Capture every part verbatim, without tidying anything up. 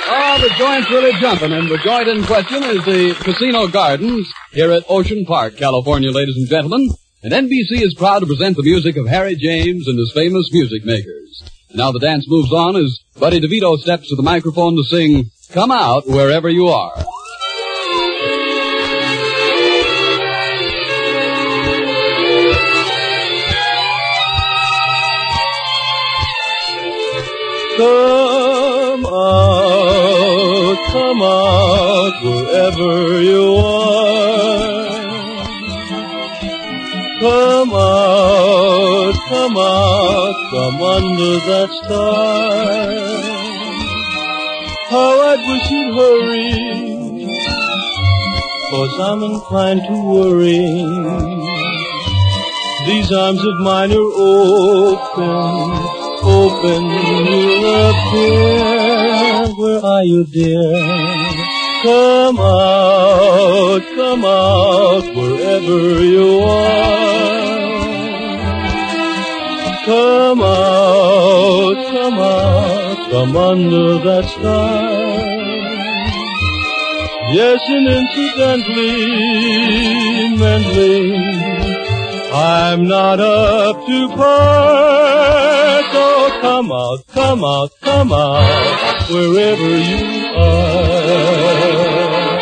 Oh, the joint's really jumping, and the joint in question is the Casino Gardens here at Ocean Park, California, ladies and gentlemen. And N B C is proud to present the music of Harry James and his famous music makers. And now the dance moves on as Buddy DeVito steps to the microphone to sing Come Out Wherever You Are. Come out, come out, wherever you are. Come out, come out, from under that star. How I'd wish you'd hurry, 'cause I'm inclined to worry. These arms of mine are open, open, you'll appear. Where are you, dear? Come out, come out, wherever you are. Come out, come out, from under that star. Yes, and incidentally, mentally, I'm not up to par. So come out, come out, come out, wherever you are.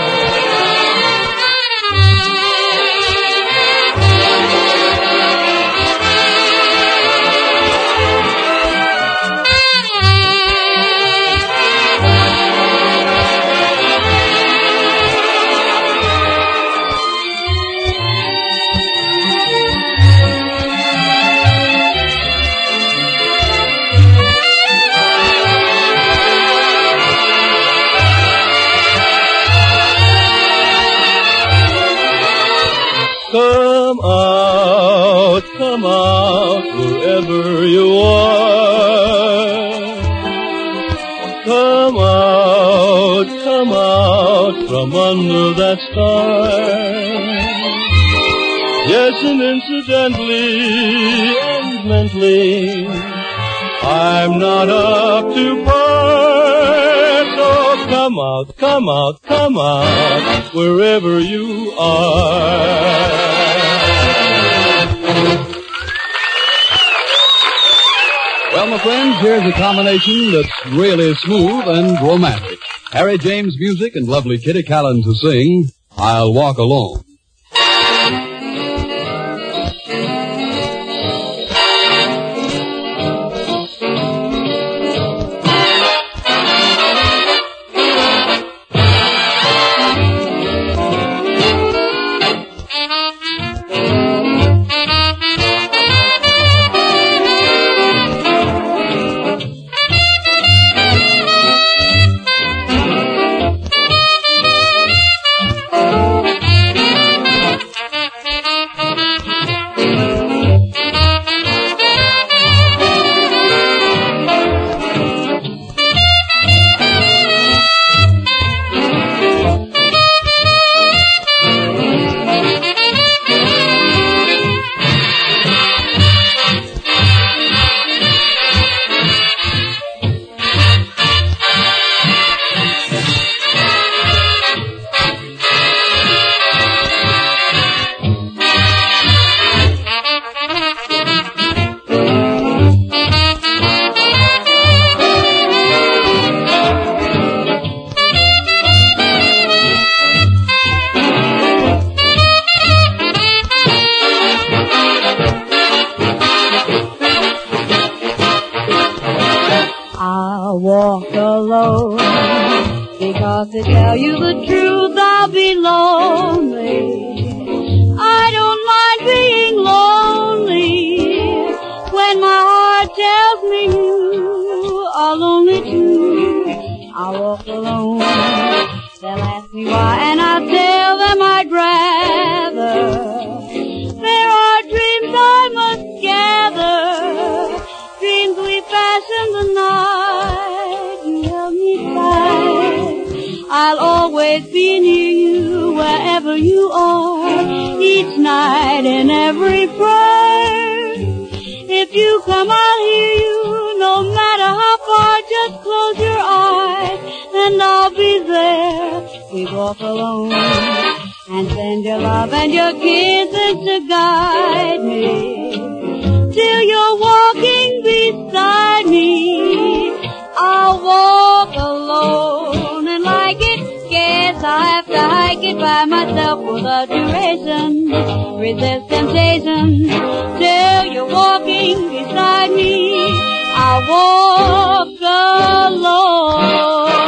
Come out, come out, wherever you are. Come out, come out, from under that star. Yes, and incidentally and mentally, I'm not up to par. So come out, come out, come out, wherever you are. Well, my friends, here's a combination that's really smooth and romantic. Harry James music and lovely Kitty Callan to sing, I'll Walk Alone. Walk alone, because to tell you the truth, I'll be lonely. I don't mind being lonely when my heart tells me you are lonely too. I'll walk alone. They'll ask me why, and I'll tell them I'd rather. There are dreams I must gather, dreams we fashion the night. I'll always be near you wherever you are, each night in every prayer. If you come, I'll hear you, no matter how far. Just close your eyes, and walk alone and send your love and your kisses to guide me till you're walking beside me. I'll walk alone and like it, guess I have to hike it by myself without duration. Resist temptation till you're walking beside me. I'll walk alone.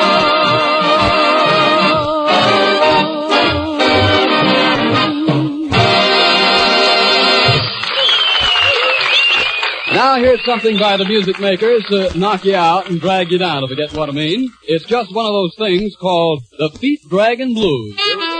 Now here's something by the music makers to knock you out and drag you down, if you get what I mean. It's just one of those things called the Feet Draggin' Blues.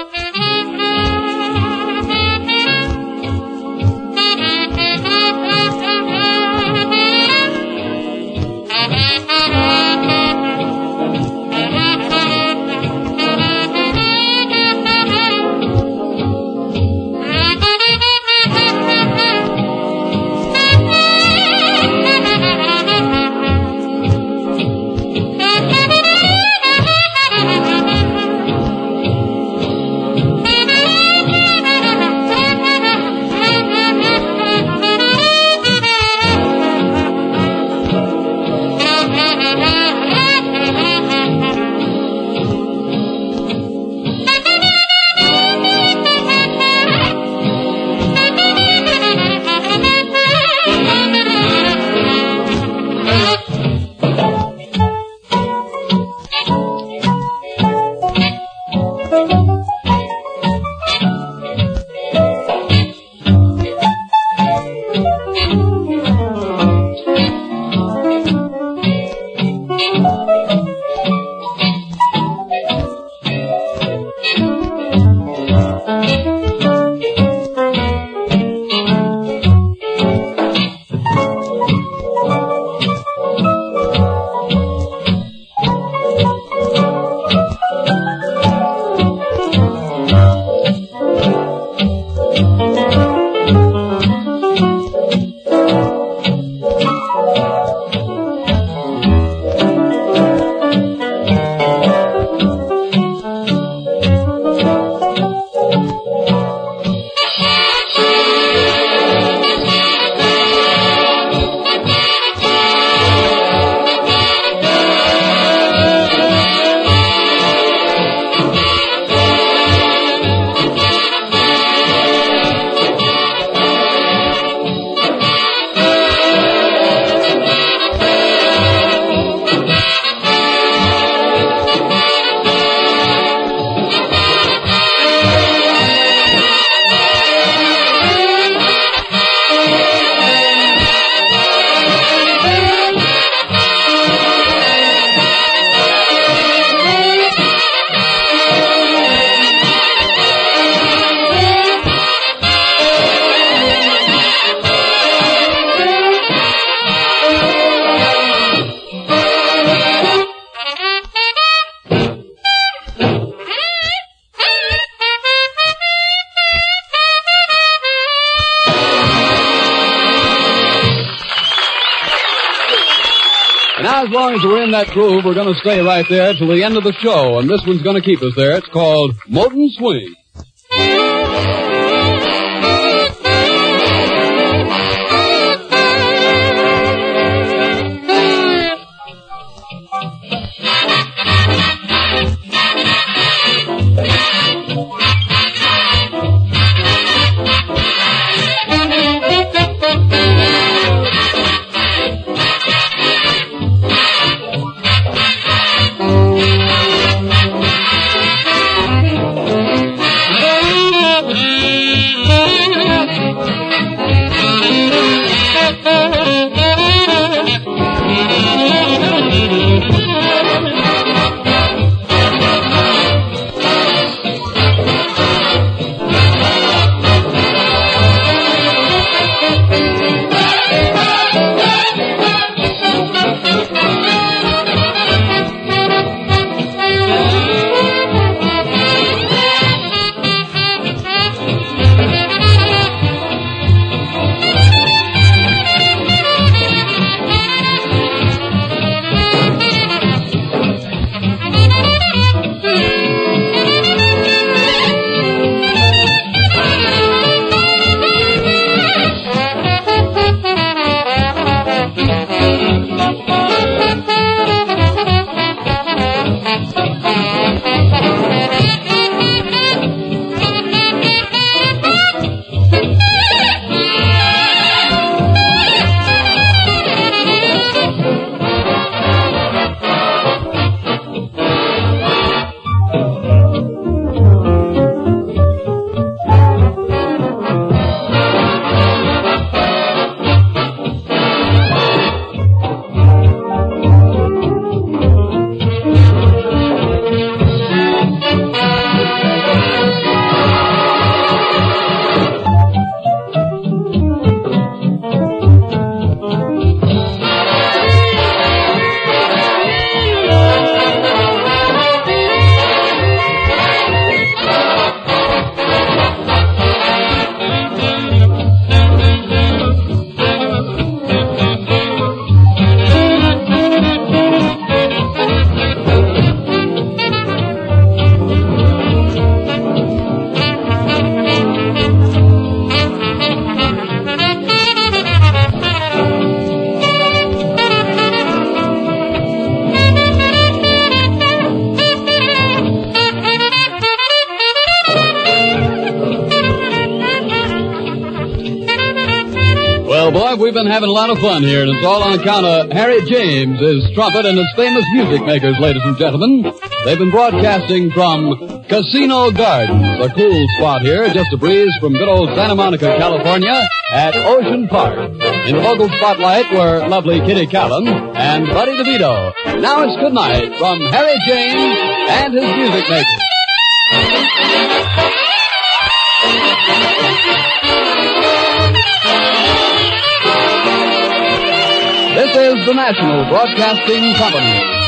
Now, as long as we're in that groove, we're going to stay right there till the end of the show, and this one's going to keep us there. It's called Moton Swing. boy, we've been having a lot of fun here, and it's all on account of Harry James, his trumpet, and his famous music makers, ladies and gentlemen. They've been broadcasting from Casino Gardens, a cool spot here, just a breeze from good old Santa Monica, California, at Ocean Park. In the vocal spotlight were lovely Kitty Callan and Buddy DeVito. Now it's good night from Harry James and his music makers. This is the National Broadcasting Company.